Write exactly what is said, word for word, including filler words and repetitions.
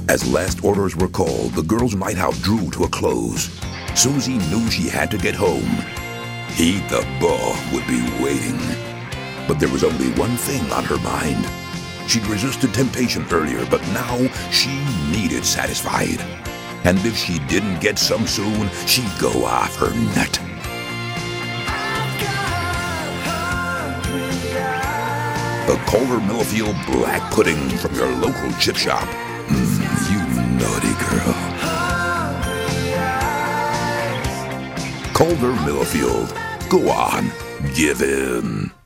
As last orders were called, the girls' night out drew to a close. Susie knew she had to get home. Eat the Ball would be waiting. But there was only one thing on her mind. She'd resisted temptation earlier, but now she needed satisfied. And if she didn't get some soon, she'd go off her nut. The Calder Millifield Black Pudding from your local chip shop. Mm, you naughty girl. Calder Millifield. Go on, give in.